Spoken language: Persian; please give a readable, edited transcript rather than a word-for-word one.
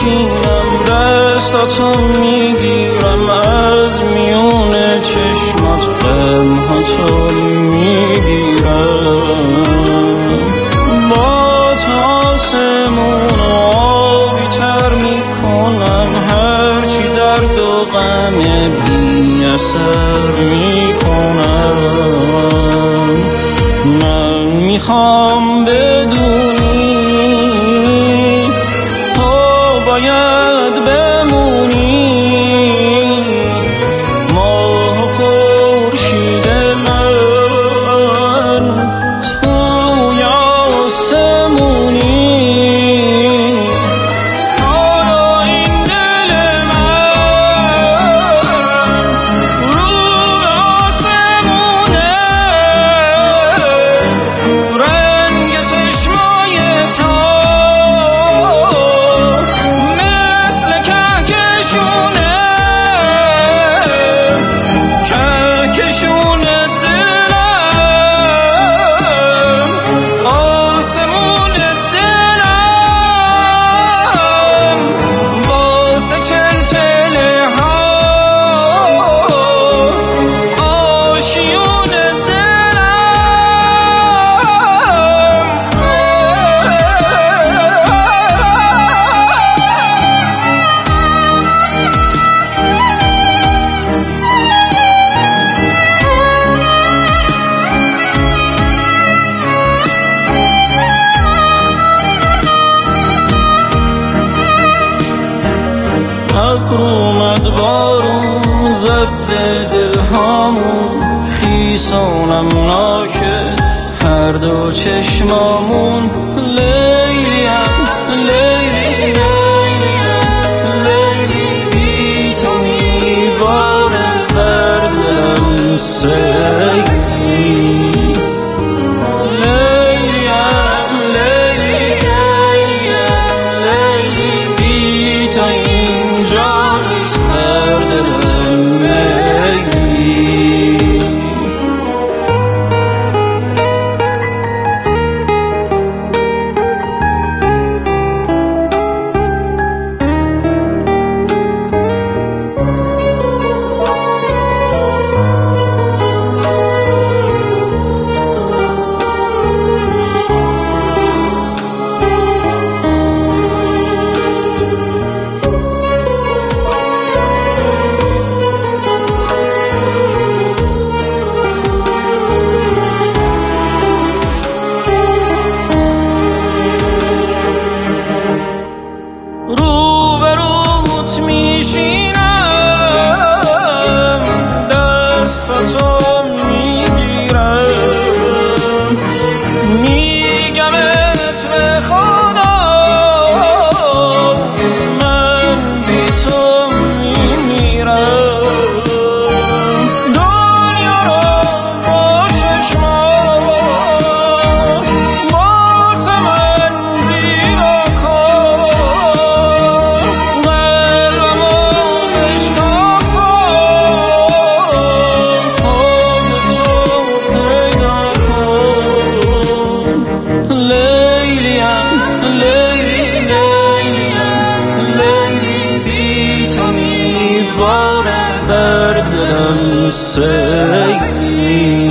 میشینم دستاتو میگیرم از میون چشمات غمهاتو میگیرم با آسمون آبی تر میکنم هرچی درد و غم بی اثر میکنم من میخوام بدونی تو باید بمونی ماه و خورشید من توی آسمونی حالا این دل من رو آسمونه رنگ چشمای تا مثل کهکشونه دلم آسمون دلم واسه چلچله ها آشیون ابر اومد بارون زد دلهامون خیسونم ناکه هر دو چشمامون لیلیم لیلی لیلیم لیلی بی تو میباره بر دلم سیلی لیلیم لیلی لیلیم لیلی بی تو روبروت میشینم دستاتو میگیرم میگمت به خدا من بی تو میمیرم دنیا رو با چشمات واسه من زیبا کن بر دلم سیلی